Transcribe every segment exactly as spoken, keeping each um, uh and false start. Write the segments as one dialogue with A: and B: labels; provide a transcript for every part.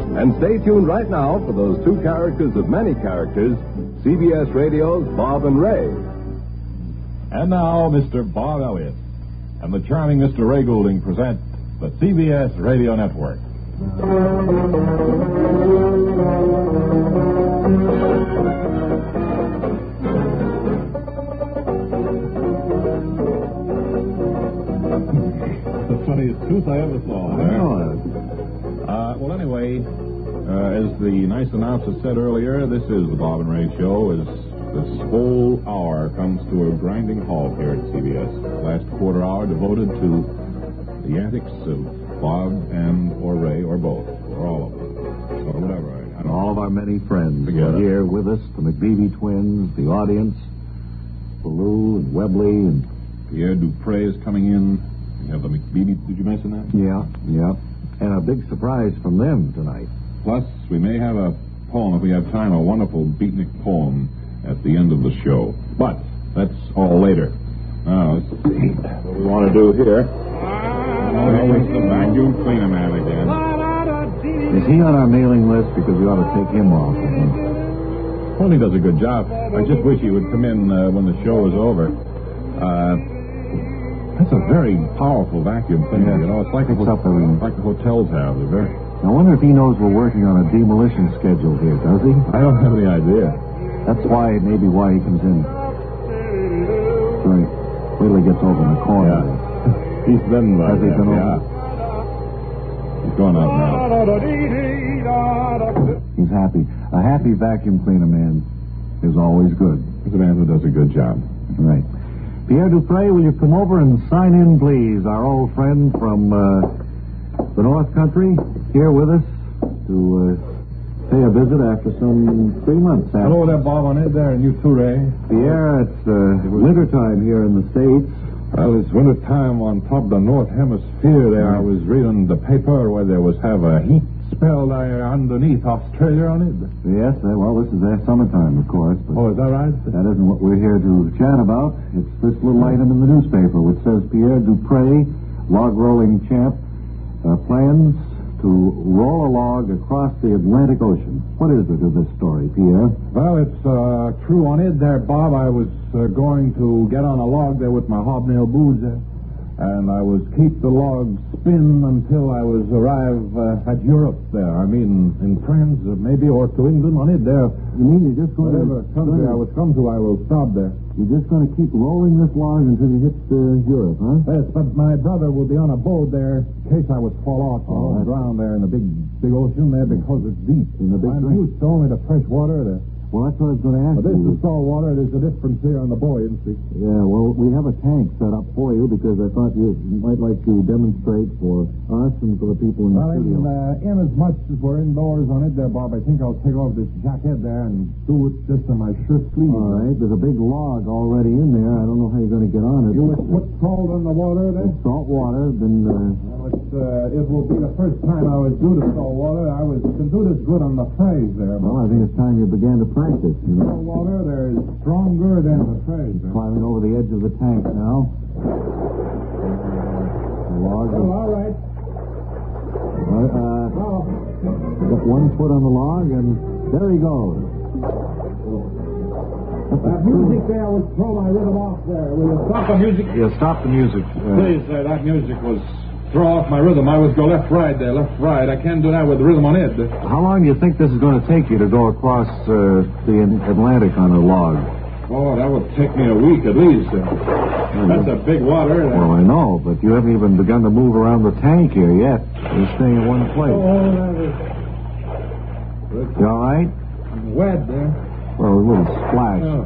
A: And stay tuned right now for those two characters of many characters, C B S Radio's Bob and Ray.
B: And now, Mister Bob Elliott and the charming Mister Ray Goulding present the C B S Radio Network. The funniest tooth I ever saw.
C: I know it.
B: Uh, well, anyway, uh, as the nice announcer said earlier, this is the Bob and Ray Show. As this whole hour comes to a grinding halt here at C B S. Last quarter hour devoted to the antics of Bob and or Ray or both or all of them. So whatever. I, I don't
C: all of our many friends
B: Together.
C: are here with us. The McBeebe twins, the audience, Ballou and Webley and
B: Pierre Dupre is coming in. You have the McBeebe. Did you mention that?
C: yeah, yeah. And a big surprise from them tonight.
B: Plus, we may have a poem, if we have time, a wonderful beatnik poem at the end of the show. But that's all later. Now, let's see what we want to do here. Oh, it's the vacuum cleaner man again.
C: Is he on our mailing list? Because we ought to take him off. I think.
B: Well, he does a good job. I just wish he would come in uh, when the show is over. Uh, that's a very powerful vacuum cleaner.
C: Yeah.
B: You know, it's like,
C: Picks
B: a,
C: up everything.
B: like the hotels have. They're very...
C: I wonder if he knows we're working on a demolition schedule here, does he?
B: I don't have any idea.
C: That's why, maybe why he comes in. Right. Wait till he gets over in the corner.
B: Yeah. He's been like
C: Has he
B: that,
C: been
B: yeah.
C: over?
B: He's going out now.
C: He's happy. A happy vacuum cleaner man is always good.
B: He's a man who does a good job.
C: Right. Pierre Dupre, will you come over and sign in, please? Our old friend from uh, the North Country, here with us to uh, pay a visit after some three months. After.
B: Hello there, Bob, on it there, and you too, Ray.
C: Pierre, it's uh, wintertime here in the States.
B: Well, it's winter time on top of the North Hemisphere there. I was reading the paper where there was have a heat spell there underneath Australia on it.
C: Yes, uh, well, this is their summertime, of course. But
B: Oh, is that right?
C: that isn't what we're here to chat about. It's this little item in the newspaper which says Pierre Dupre, log rolling champ, uh, plans to roll a log across the Atlantic Ocean. What is it of this story, Pierre?
B: Well, it's uh, true on it there, Bob. I was uh, going to get on a log there with my hobnail boots there, and I was keep the log spin until I was arrive uh, at Europe there. I mean, in France, or maybe, or to England on it there.
C: You mean you're just going
B: Whatever
C: to...
B: country I would come to, I will stop there.
C: You're just going to keep rolling this log until you hit uh, Europe, huh?
B: Yes, but my brother will be on a boat there in case I would fall off
C: Oh,
B: or
C: that's-
B: drown there in the big, big ocean there because it's deep.
C: In the big
B: I'm
C: drink.
B: used to only the fresh water there.
C: Well, that's what I was going to ask
B: But this
C: you.
B: is salt water. There's a difference here on the buoyancy.
C: Yeah, well, we have a tank set up for you because I thought you might like to demonstrate for us and for the people in the
B: Well,
C: studio.
B: in, uh, in as much as we're indoors on it there, Bob, I think I'll take off this jacket there and do it just in my shirt sleeve.
C: All right, there's a big log already in there. I don't know how you're going to get on it.
B: You would put salt in the water there?
C: It's salt water, then... Uh,
B: Well, it's, uh, it will be the first time I was do the salt water. I was can do this good on the phrase there.
C: well, I think it's time you began to practice, you know.
B: Salt water there is stronger than the phrase there.
C: Climbing over the edge of the tank now. The log
B: Oh,
C: is...
B: all right.
C: Uh, uh,
B: Well,
C: got one foot on the log, and there he goes.
B: that music there was throw my rhythm off there. Will you stop the music?
C: Yeah, stop the music. Uh,
B: Please, sir, that music was throw off my rhythm. I was go left, right there, left, right. I can't do that with the rhythm on it.
C: How long do you think this is going to take you to go across uh, the Atlantic on a log?
B: Oh, that would take me a week at least. Uh, that's a big water. Uh,
C: Well, I know, but you haven't even begun to move around the tank here yet. You're staying in one place.
B: oh, that is
C: You all right?
B: I'm wet there.
C: Well, a little splash.
B: Oh.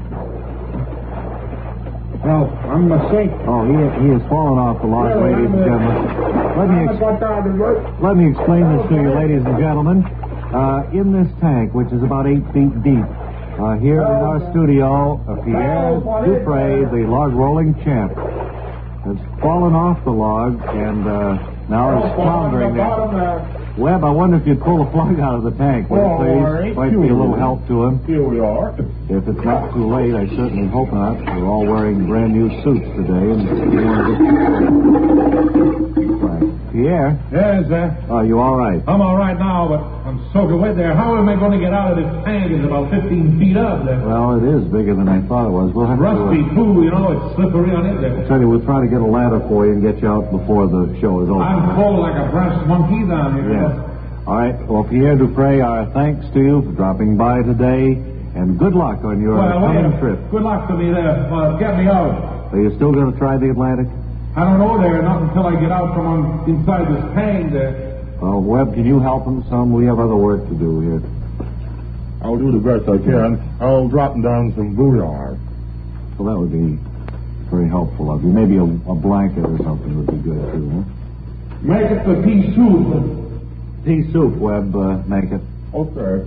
B: Well, I'm a sink.
C: Oh, he, he has fallen off the log, ladies and gentlemen. Let me, ex- let me explain this to you, ladies and gentlemen. Uh, in this tank, which is about eight feet deep, uh, here in our studio, uh, Pierre Dupre, the log rolling champ, has fallen off the log and uh, now is floundering there. Webb, I wonder if you'd pull the plug out of the tank, would you please? Might be a little help to him.
B: Here we are.
C: If it's not too late, I certainly hope not. We're all wearing brand new suits today, and we want to get... Right. Pierre.
D: Yes, sir.
C: Are you all right?
D: I'm all right now, but I'm soaking wet there. How am I going to get out of this tank? It's about fifteen feet up there.
C: Well, it is bigger than I thought it was. We'll have
D: Rusty,
C: to... Uh,
D: too, you know. It's slippery on it there.
C: I tell you, we'll try to get a ladder for you and get you out before the show is over.
D: I'm cold like a brass monkey down here.
C: Yes. All right. Well, Pierre Dupre, our thanks to you for dropping by today, and good luck on your
D: well,
C: coming
D: well,
C: trip.
D: Good luck to me there. Uh, get me out.
C: Are you still going to try the Atlantic?
D: I don't know there, not until I get out from on, inside this tank there.
C: Well, Webb, can you help him some? We have other work to do here.
E: I'll do the best I can. I'll drop down some bouillon.
C: Well, that would be very helpful of you. Maybe a, a blanket or something would be good, too, huh?
D: Make it the pea soup.
C: Pea soup, Webb, uh, make it.
E: Okay.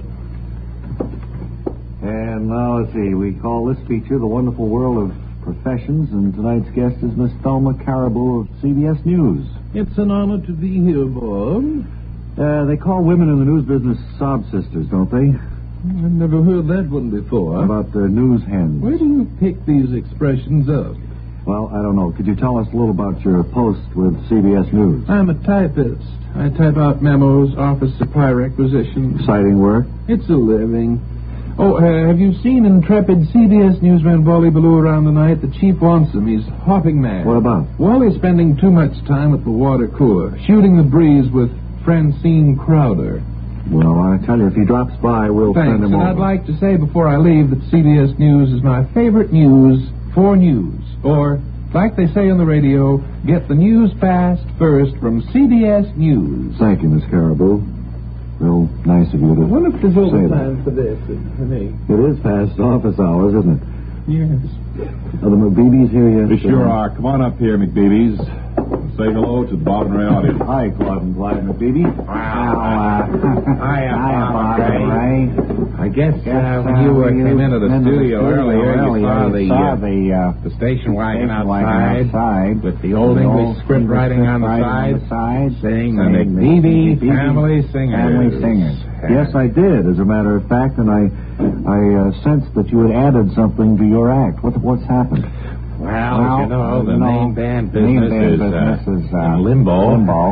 C: And now, let's see, we call this feature The Wonderful World of Professions, and tonight's guest is Miss Thelma Caribou of C B S News.
F: It's an honor to be here, Bob.
C: Uh, they call women in the news business sob sisters, don't they?
F: I've never heard that one before.
C: How about the news hens?
F: Where do you pick these expressions up?
C: Well, I don't know. Could you tell us a little about your post with C B S News?
F: I'm a typist. I type out memos, office supply requisitions.
C: Exciting work?
F: It's a living. Oh, uh, have you seen intrepid C B S newsman Wally Ballou around the night? The chief wants him. He's hopping mad.
C: What about?
F: Wally's spending too much time at the water cooler, shooting the breeze with Francine Crowder.
C: Well, I tell you, if he drops by, we'll
F: Thanks,
C: send him
F: and
C: over.
F: I'd like to say before I leave that C B S News is my favorite news for news. Or, like they say on the radio, get the news fast first from C B S News.
C: Thank you, Miss Caribou. Real nice of you to
F: I wonder if there's
C: say
F: overtime
C: that.
F: for this, for me.
C: It is past office hours, isn't it?
F: Yes.
C: Are the McBeebies here yet?
B: They sure are. Come on up here, McBeebies. Say hello to the Bob and Ray audience.
C: Hi, Claude and Clyde McBeeby.
G: Well, uh, hiya, Bob and Ray. I guess uh,
C: Yes,
G: when
C: uh,
G: you uh,
C: when you
G: came into the
C: came into the
G: studio
C: studio
G: earlier,
C: earlier,
G: you saw the,
C: you saw
G: uh,
C: the, uh,
G: the station wagon
C: station wagon
G: outside,
C: outside
G: with the old
C: the
G: English
C: old
G: script
C: English
G: writing
C: script
G: on the
C: writing
G: side,
C: on the side,
G: saying the
C: saying the
G: McBeeby
C: McBeeby
G: Family Singers.
C: Family Singers. Yes, I did, as a matter of fact, and I I uh, sensed that you had added something to your act. What What's happened?
G: Well,
C: Well,
G: you know, the
C: you know,
G: main band
C: main
G: business
C: band
G: is,
C: business
G: uh,
C: is, uh,
G: in limbo.
C: limbo.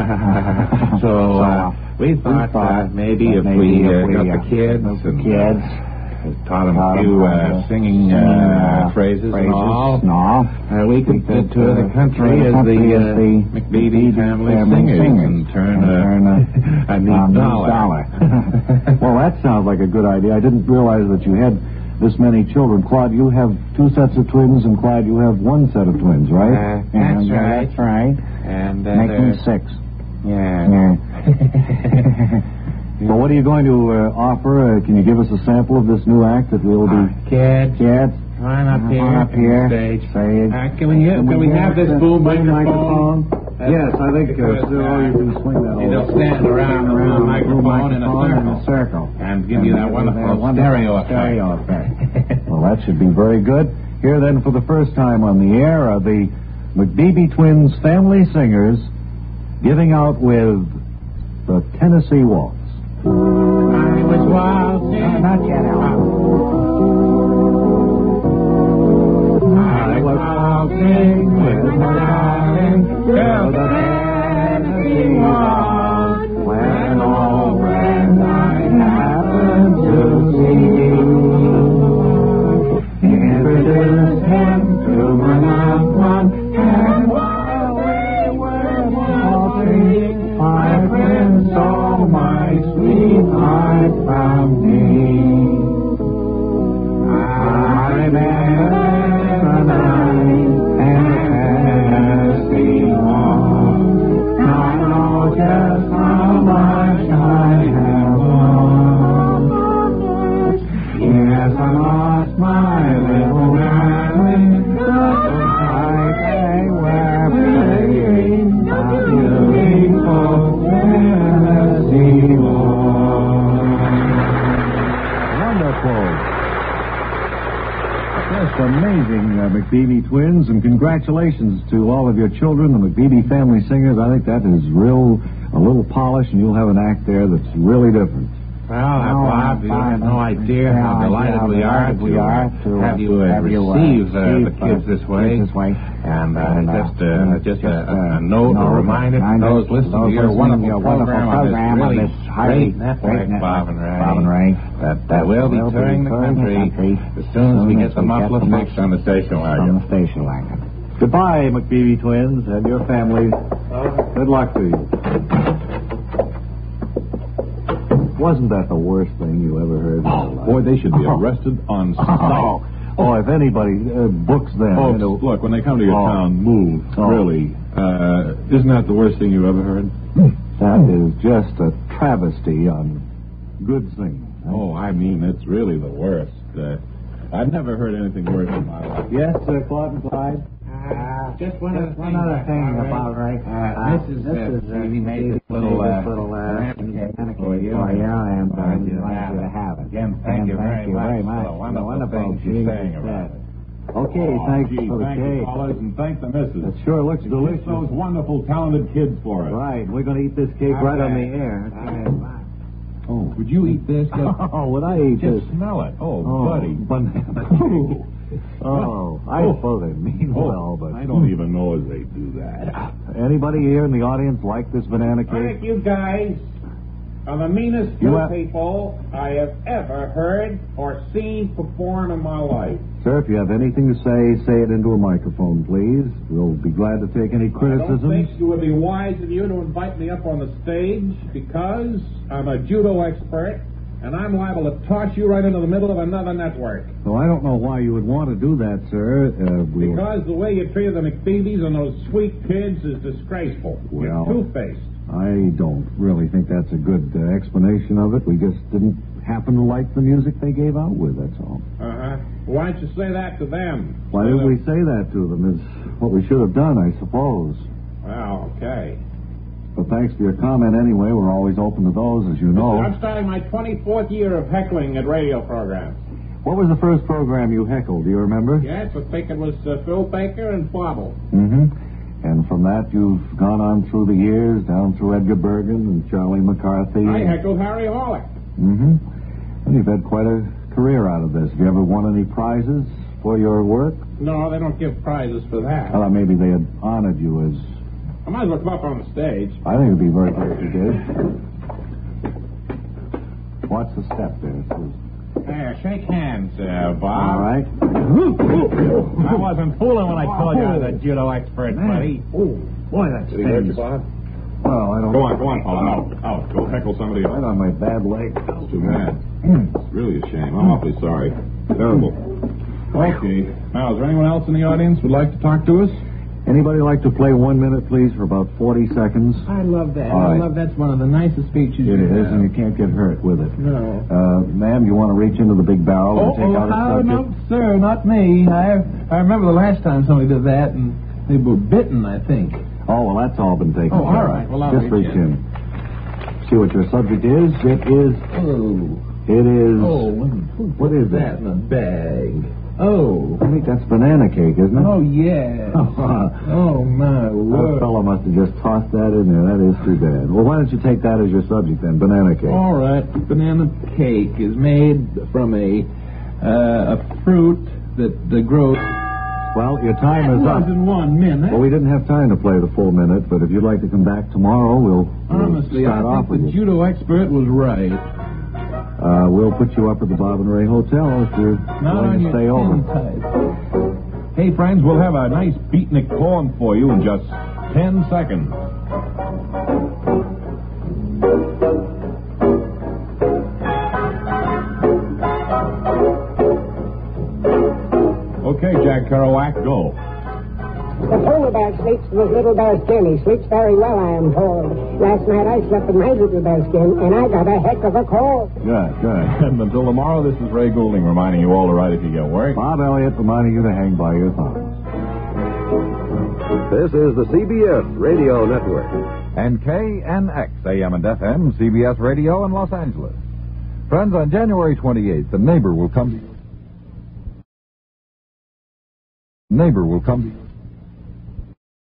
G: so, uh, we thought,
C: thought
G: uh, maybe
C: that
G: if
C: maybe
G: we uh,
C: if we,
G: got
C: uh,
G: the kids
C: got the
G: and
C: kids,
G: uh, taught them
C: taught
G: a
C: 'em
G: few
C: how
G: uh,
C: to
G: singing
C: sing,
G: uh,
C: uh,
G: phrases,
C: phrases
G: and all,
C: and all,
G: uh, we could
C: we
G: uh,
C: could,
G: tour
C: uh,
G: the country
C: tour the
G: as
C: country
G: the,
C: as
G: uh,
C: the
G: McBeeby Family,
C: Family
G: Singers,
C: Singers
G: and turn,
C: and
G: uh,
C: turn a,
G: a neat
C: a neat
G: dollar.
C: dollar. Well, that sounds like a good idea. I didn't realize that you had this many children. Claude, you have two sets of twins, and Clyde, you have one set of twins, right?
G: Uh, that's
C: and, uh,
G: right.
C: That's right.
G: And uh,
C: Making
G: there's-
C: six.
G: yeah.
C: Yeah. So what are you going to uh, offer? Uh, can you give us a sample of this new act that we'll be...
G: Uh, kids,
C: Kids,
G: come on up
C: come
G: here,
C: on up
G: on
C: here.
G: the stage.
C: Say it.
G: Uh, can we, can we have this boom microphone?
C: Yes, I think uh,
G: Because,
C: so
G: uh,
C: you can swing that
G: They'll
C: over.
G: stand around the
C: Around
G: boom microphone in a
C: microphone
G: circle.
C: in a circle.
G: And give you that
C: And
G: wonderful
C: wonderful
G: stereo effect.
C: stereo effect. Well, that should be very good. Here then, for the first time on the air, are the McBeeby Twins Family Singers giving out with the Tennessee Waltz.
G: I was waltzing.
C: Not yet, Alan.
G: I was waltzing with my darling girl, the Tennessee waltz. When all friends I happened to see, introduced him to my loved one, and while we were waltzing, my friend saw my sweetheart found me. I met her tonight and Tennessee waltz. I know just how much I have lost. Yes, I lost my little darling, just like they were playing a beautiful Tennessee waltz.
C: Wonderful. Just amazing, uh, McBeeby Twins, and congratulations to all of your children, the McBeeby Family Singers. I think that is real, a little polish, and you'll have an act there that's really different.
G: Well, Bob, you have no idea how
C: Yeah,
G: delighted
C: yeah,
G: we are
C: delighted we
G: to,
C: are
G: uh,
C: to,
G: have you uh,
C: have you, uh,
G: receive uh, the
C: receive,
G: kids
C: uh,
G: this way.
C: kids this way.
G: And uh,
C: And, uh,
G: just, uh, just, a, a, a note,
C: note,
G: a reminder to
C: reminder
G: those
C: to
G: listening
C: those
G: to your
C: listening
G: wonderful
C: to your wonderful
G: program,
C: program
G: on
C: on
G: this
C: this
G: really
C: highly
G: great network,
C: great network,
G: Bob and Ray,
C: Bob and Ray,
G: that, that will be
C: will be
G: touring the
C: touring the
G: country,
C: country
G: as soon as we get the
C: we
G: muffler
C: get the
G: fixed on the station
C: on
G: wagon.
C: the station wagon. Goodbye, McBeebe twins, and your families. Good luck to you. Wasn't that the worst thing you ever heard in your life?
B: Boy, they should be
C: Oh.
B: arrested on
C: Oh,
B: sight.
C: oh, if anybody uh, books them.
B: Folks,
C: into-
B: look, when they come to your
C: Oh.
B: town, move.
C: Oh.
B: Really. Uh, isn't that the worst thing you ever heard?
C: That is just a travesty on good singing.
B: Oh, I mean, it's really the worst. Uh, I've never heard anything worse in my life.
C: Yes, uh, Claude and Clyde?
G: Uh, just one
C: Just one other thing about Ray.
G: Uh, Missus
C: Missus
G: Uh, Stevie made this little,
C: made
G: uh,
C: this little uh,
G: banana cake
C: banana
G: for
C: cake
G: you.
C: for you, and uh,
G: Wanted you
C: we
G: to
C: wanted
G: have
C: you to
G: it.
C: have it.
G: Again, thank
C: And
G: you
C: thank
G: very
C: you
G: much
C: very
G: for
C: much
G: the
C: for
G: wonderful
C: wonderful
G: things you're
C: things
G: saying
C: you
G: about
C: said.
G: it.
C: Okay,
B: Oh,
C: thanks
B: gee,
C: for the
B: thank you,
C: cake.
B: fellas, and thank the missus.
C: It sure looks
B: Kiss
C: delicious.
B: those wonderful, talented kids for us.
C: Right, we're going to eat this cake right on the air.
B: Oh, would you eat this? Just,
C: Oh, would I eat this?
B: just smell it. Oh,
C: Oh,
B: buddy.
C: banana
B: Ooh.
C: cake. Oh, I
B: Oh.
C: suppose they mean
B: Oh,
C: well, but
B: I don't even know as they do that.
C: anybody here in the audience like this banana cake?
H: Thank you guys are the meanest
C: You
H: two
C: have-
H: people I have ever heard or seen perform in my life.
C: Sir, if you have anything to say, say it into a microphone, please. We'll be glad to take any
H: I don't
C: criticism.
H: think it would be wise of you to invite me up on the stage because I'm a judo expert and I'm liable to toss you right into the middle of another network.
C: So I don't know why you would want to do that, sir. Uh, we'll...
H: Because the way you treated the McPheebies and those sweet kids is disgraceful.
C: Well-
H: You're two-faced.
C: I don't really think that's a good uh, explanation of it. We just didn't happen to like the music they gave out with, that's all.
H: Uh-huh. Why don't you say that to them?
C: Why
H: Instead
C: did we
H: of-
C: say that to them is what we should have done, I suppose.
H: Well, okay.
C: But thanks for your comment anyway. We're always open to those, as you know.
H: I'm starting my twenty-fourth year of heckling at radio programs.
C: What was the first program you heckled? Do you remember?
H: Yes, I think it was uh, Phil Baker and Bobble.
C: Mm-hmm. And from that, you've gone on through the years, down through Edgar Bergen and Charlie McCarthy.
H: I heckled Harry Horlick.
C: Mm-hmm. And you've had quite a career out of this. Have you ever won any prizes for your work?
H: No, they don't give prizes for that.
C: I thought maybe they had honored you as...
H: I might as well come up on the stage.
C: I think it'd be very good if you did. Watch the step there, Susan.
G: There, shake hands, uh, Bob.
C: All right.
G: I wasn't fooling when I told you I was a judo expert, buddy.
C: Oh, boy, that's
B: Did he hurt you, Bob?
C: Well, I don't...
B: Go on, go on, Paul. Out, out. Go heckle somebody else.
C: Right on my bad leg.
B: That's too bad. It's really a shame. I'm awfully sorry. Terrible. Okay. Now, is there anyone else in the audience would like to talk to us?
C: Anybody like to play one minute, please, for about forty seconds?
F: I love that.
C: All
F: I
C: right.
F: love that's one of the nicest speeches
C: It
F: you
C: is,
F: have.
C: and you can't get hurt with it.
F: No.
C: Uh, ma'am, you want to reach into the big barrel
F: Oh,
C: and take
F: oh
C: out a
F: how,
C: subject?
F: no, sir, not me. I I remember the last time somebody did that, and they were bitten, I think.
C: Oh, well, that's all been taken
F: Oh, all
C: care of.
F: right. Well, I'll
C: Just
F: reach
C: reach
F: in.
C: in. See what your subject is. It is...
F: Oh.
C: It is...
F: Oh,
C: What is
F: that
C: that?
F: in a bag? Oh.
C: I think that's banana cake, isn't it?
F: Oh, yeah. Oh, my
C: That
F: word.
C: fellow must have just tossed that in there. That is too bad. Well, why don't you take that as your subject then? Banana cake.
F: All right. Banana cake is made from a uh, a fruit that uh, grows.
C: Well, your time
F: That
C: is up.
F: was in one minute.
C: Well, we didn't have time to play the full minute, but if you'd like to come back tomorrow, we'll, we'll
F: Honestly,
C: start
F: I
C: off
F: think
C: with
F: the
C: you.
F: judo expert was right.
C: Uh, we'll put you up at the Bob and Ray Hotel if you're
F: Not on
C: willing to
F: your
C: stay
F: tin
C: over.
F: type.
B: Hey, friends, we'll have a nice beatnik poem for you in just ten seconds. Okay, Jack Kerouac, go.
I: The polar bear sleeps in his little bear skin. He sleeps very well, I am told. Last night I slept in my little bear skin, and I got a heck of a cold.
C: Good, good.
B: And until tomorrow, this is Ray Goulding reminding you all to write if you get work.
C: Bob Elliott reminding you to hang by your thumbs.
A: This is the C B S Radio Network.
J: And K N X, A M and F M, C B S Radio in Los Angeles. Friends, on January twenty-eighth, a neighbor will come to you. Neighbor will come to you.